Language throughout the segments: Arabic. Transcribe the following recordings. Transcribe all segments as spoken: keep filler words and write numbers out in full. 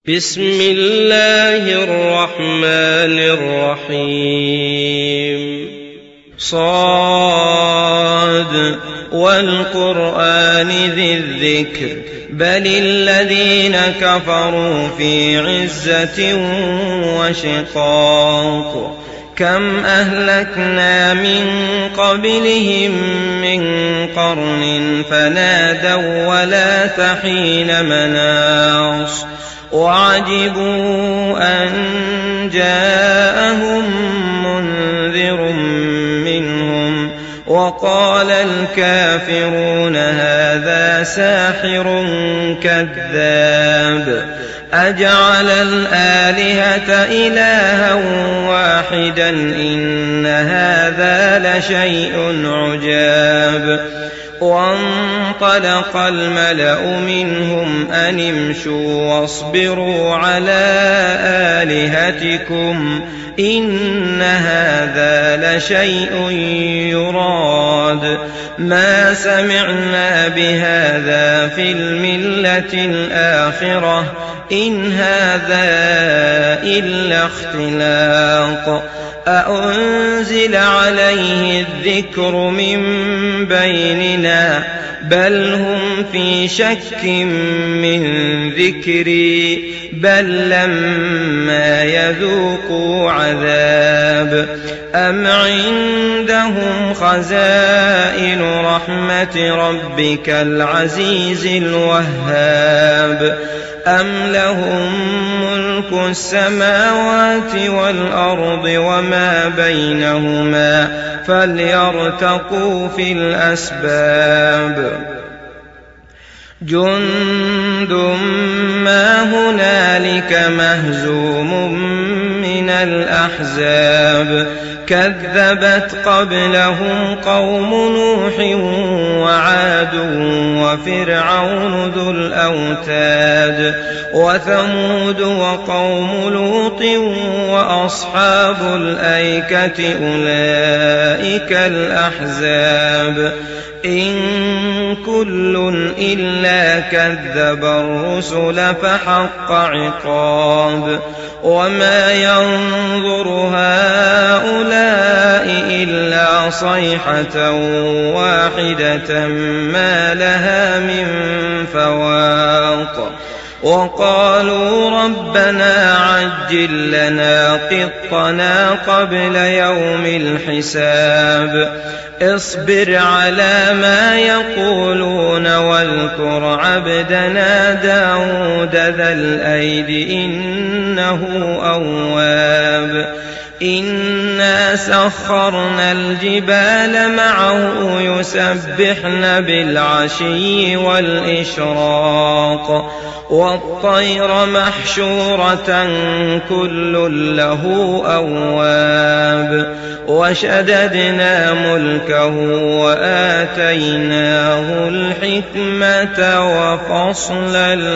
بسم الله الرحمن الرحيم صاد والقرآن ذي الذكر بل الذين كفروا في عزة وشقاق كم أهلكنا من قبلهم من قرن فنادوا ولا تحين مناص وعجبوا أن جاءهم منذر منهم وقال الكافرون هذا ساحر كذاب أجعل الآلهة إلها واحدا إن هذا لشيء عجاب وانطلق الملأ منهم أن امشوا واصبروا على آلهتكم إن هذا لشيء يراد ما سمعنا بهذا في الملة الآخرة إن هذا إلا اختلاق أأنزل عليه الذكر من بيننا بل هم في شك من ذكري بل لما يذوقوا عذاب أم عندهم خزائن رحمة ربك العزيز الوهاب أم لهم ملك السماوات والأرض وما بينهما فليرتقوا في الأسباب جند ما هنالك مهزوم من الأحزاب كذبت قبلهم قوم نوح وعاد وفرعون ذو الأوتاد وثمود وقوم لوط وأصحاب الأيكة أولئك الأحزاب إن كل إلا كذب الرسل فحق عقاب وما ينظر هؤلاء إلا صيحة واحدة ما لها من فواق وقالوا ربنا عجل لنا قطنا قبل يوم الحساب اصبر على ما يقولون واذكر عبدنا داود ذا الأيد إنه أواب إنا سخرنا الجبال معه يسبحن بالعشي والإشراق والطير محشورة كل له أواب وشددنا ملكه وآتيناه الحكمة وفصل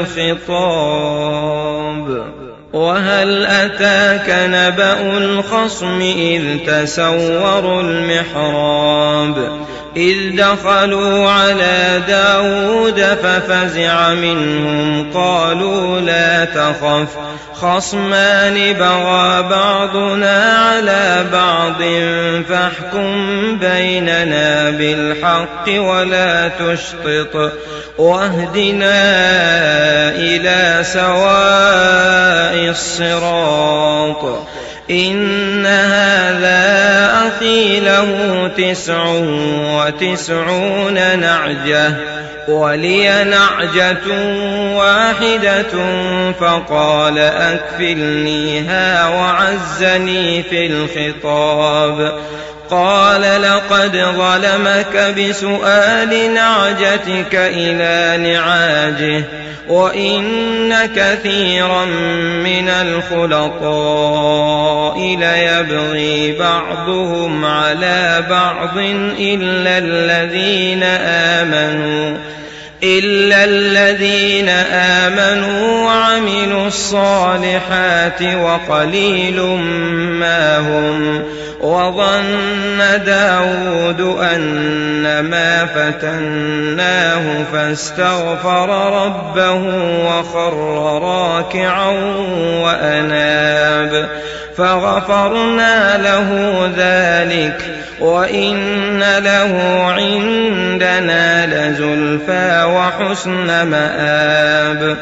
الخطاب وهل أتاك نبأ الخصم إذ تسوروا المحراب إذ دخلوا على داود ففزع منهم قالوا لا تخف خصمان بغى بعضنا على بعض فاحكم بيننا بالحق ولا تشطط واهدنا إلى سواء الصراط إن هذا أخي له تسع وتسعون نعجة ولي نعجة واحدة فقال أكفلنيها وعزني في الخطاب قال لقد ظلمك بسؤال نعجتك إلى نعاجه وإن كثيرا من الخلطاء ليبغي بعضهم على بعض إلا الذين آمنوا إلا الذين آمنوا وعملوا الصالحات وقليل ما هم. وظن داود أنما فتناه فاستغفر ربه وخر راكعا وأناب فغفرنا له ذلك وإن له عندنا لزلفى وحسن مآب.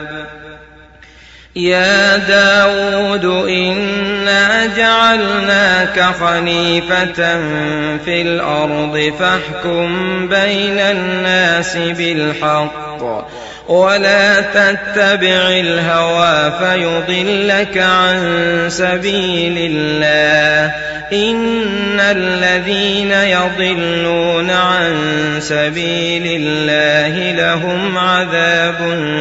يا داود إنا جعلناك خليفة في الأرض فاحكم بين الناس بالحق ولا تتبع الهوى فيضلك عن سبيل الله. إن الذين يضلون عن سبيل الله لهم عذاب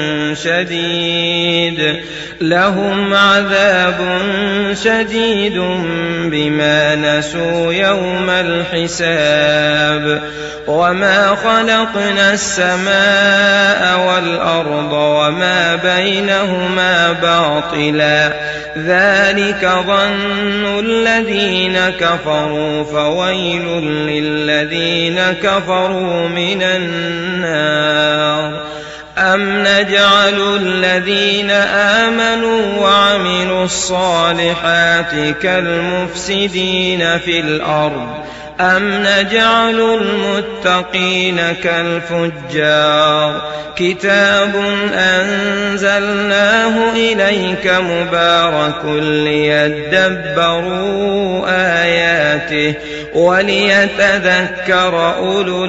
شديد لهم عذاب شديد بما نسوا يوم الحساب. وما خلقنا السماء والأرض وما بينهما باطلا ذلك ظن الذين كفروا فويل للذين كفروا من النار. أم نجعل الذين آمنوا وعملوا الصالحات كالمفسدين في الأرض أم نجعل المتقين كالفجار. كتاب أنزلناه إليك مبارك ليدبروا آياته وليتذكر أولو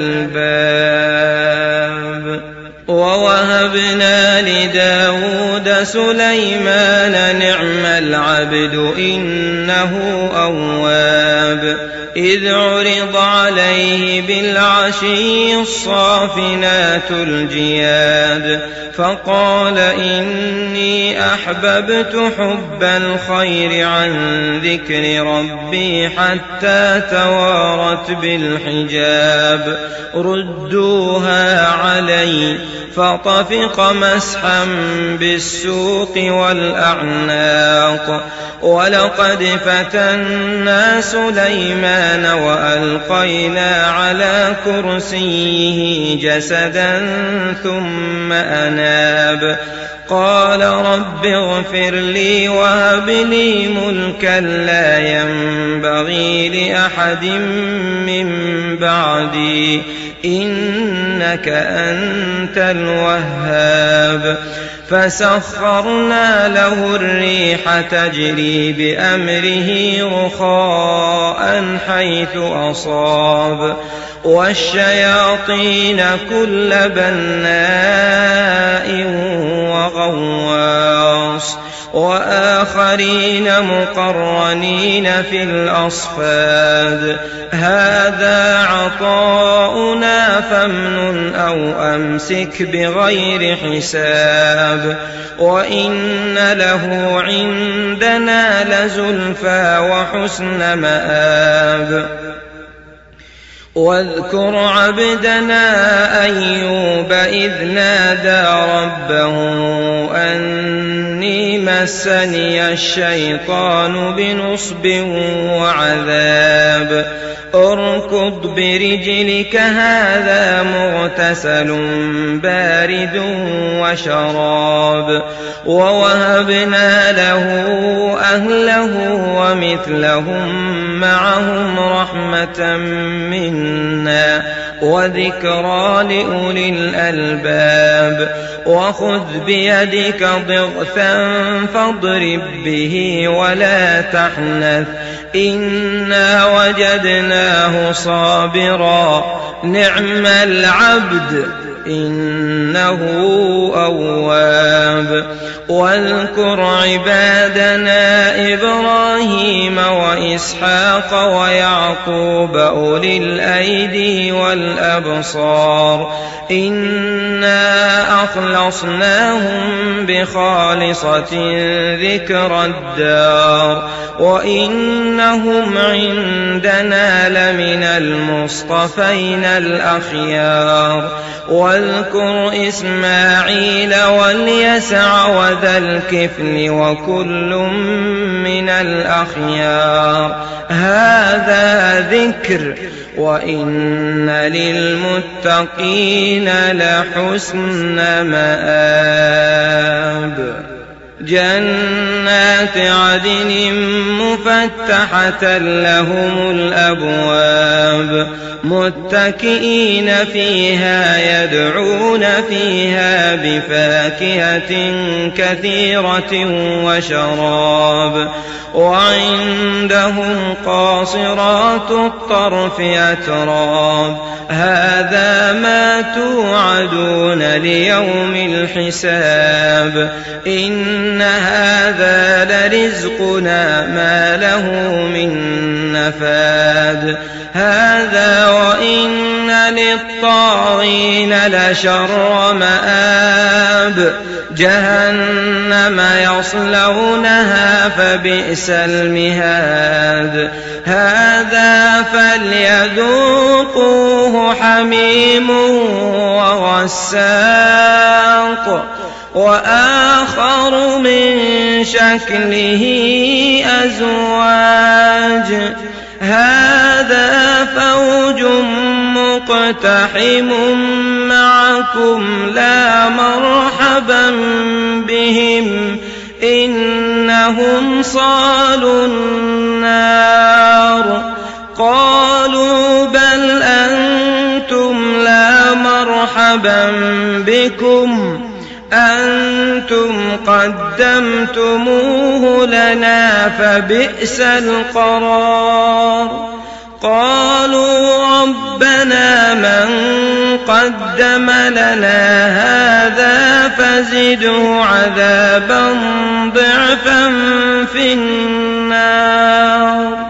الألباب. ووهبنا لداود سليمان نعم العبد إنه أواب. إذ عرض عليه بالعشي الصافنات الجياد فقال إني أحببت حب الخير عن ذكر ربي حتى توارت بالحجاب. ردوها علي فطفق مسحا بالسوق والأعناق. ولقد فتنا سليمان وألقينا على كرسيه جسدا ثم أناب. قال رب اغفر لي وهب لي ملكا لا ينبغي لأحد من بعدي إنك أنت الوهاب. فسخرنا له الريح تجري بأمره رخاء حيث أصاب والشياطين كل بناء وغواص وآخرين مقرنين في الأصفاد. هذا عطاؤنا فامنن أو أمسك بغير حساب. وإن له عندنا لزلفى وحسن مآب. واذكر عبدنا أيوب إذ نادى ربه أني مسني الشيطان بنصب وعذاب. اركض برجلك هذا مغتسل بارد وشراب. ووهبنا له أهله ومثلهم معهم رحمة منا وذكرى لأولي الألباب. وخذ بيدك ضغثا فاضرب به ولا تحنث إنا وجدناه صابرا نعم العبد إنه أواب. واذكر عبادنا إبراهيم وإسحاق ويعقوب أولي الأيدي والأبصار إنا أخلصناهم بخالصة ذكر الدار وإنهم عندنا لمن المصطفين الأخيار. واذكر إسماعيل واليسع وذا الكفل وكل من الأخيار هذا ذكر وإن للمتقين لحسن مآب جنات عدن مفتحة لهم الأبواب متكئين فيها يدعون فيها بفاكهة كثيرة وشراب وعندهم قاصرات الطرف أتراب هذا ما توعدون ليوم الحساب إن هذا لرزقنا ما له من نفاد هذا وإن للطاغين لشر مآب جهنم يصلونها فبئس المهاد هذا فليذوقوه حميم وغساق وآخر من شكله أزواج هذا فوج مقتحم معكم لا مرحبا بهم إنهم صالوا النار قالوا بل أنتم لا مرحبا بكم أنتم قدمتموه لنا فبئس القرار قالوا ربنا من قدم لنا هذا فزده عذابا ضعفا في النار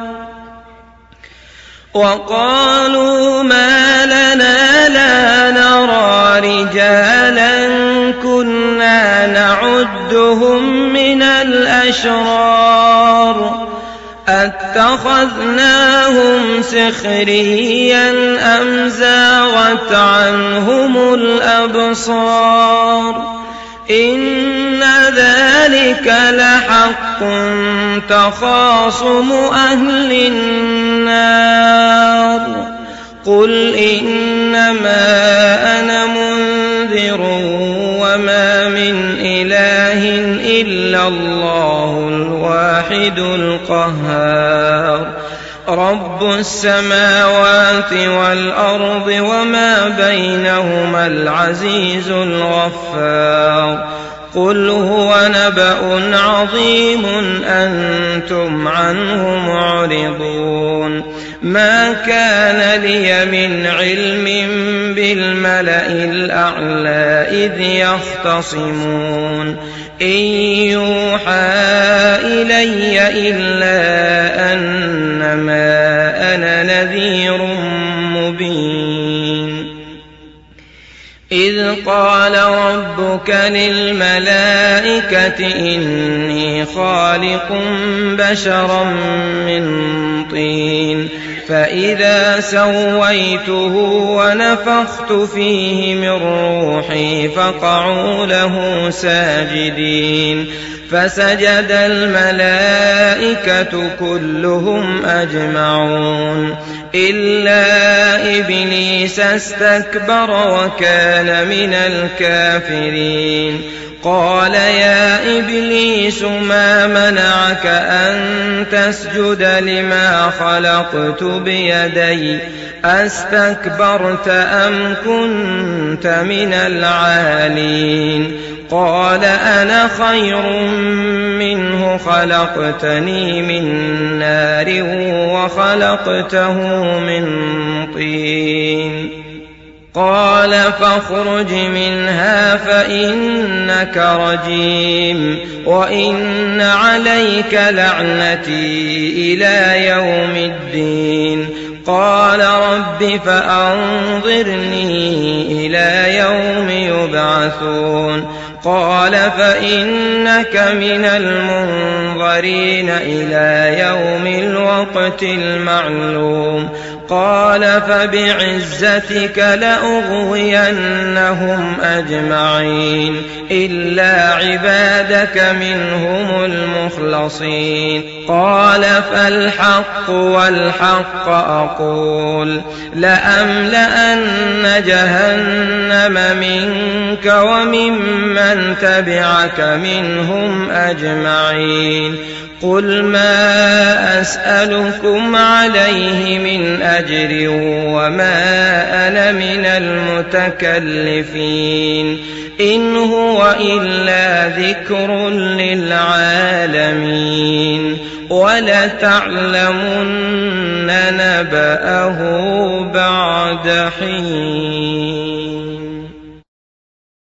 وقالوا ما لنا لا نرى رجالا كنا نعدهم من الأشرار أتخذناهم سخريا أم زاغت عنهم الأبصار إن ذلك لحق تخاصم أهل النار قل إنما أنا منذر وما من إله إلا الله الواحد القهار رب السماوات والأرض وما بينهما العزيز الغفار قل هو نبأ عظيم أنتم عنه معرضون ما كان لي من علم بالملأ الأعلى إذ يختصمون إن يوحى إلي إلا أنما أنا نذير مبين إذ قال ربك للملائكة إني خالق بشرا من طين فإذا سويته ونفخت فيه من روحي فقعوا له ساجدين فسجد الملائكة كلهم أجمعون إلا إبليس استكبر وكان من الكافرين قال يا إبليس ما منعك أن تسجد لما خلقت بيدي أستكبرت أم كنت من العالين قال أنا خير منه خلقتني من نار وخلقته من طين قال فاخرج منها فإنك رجيم وإن عليك لعنتي إلى يوم الدين قال رب فأنظرني إلى يوم يبعثون قال فإنك من المنظرين إلى يوم الوقت المعلوم قال فبعزتك لأغوينهم أجمعين إلا عبادك منهم المخلصين قال فالحق والحق أقول لأملأن جهنم منك وممن تبعك منهم أجمعين قل ما أسألكم عليه من أجر وما أنا من المتكلفين إن هو إلا ذكر للعالمين ولتعلمن نبأه بعد حين.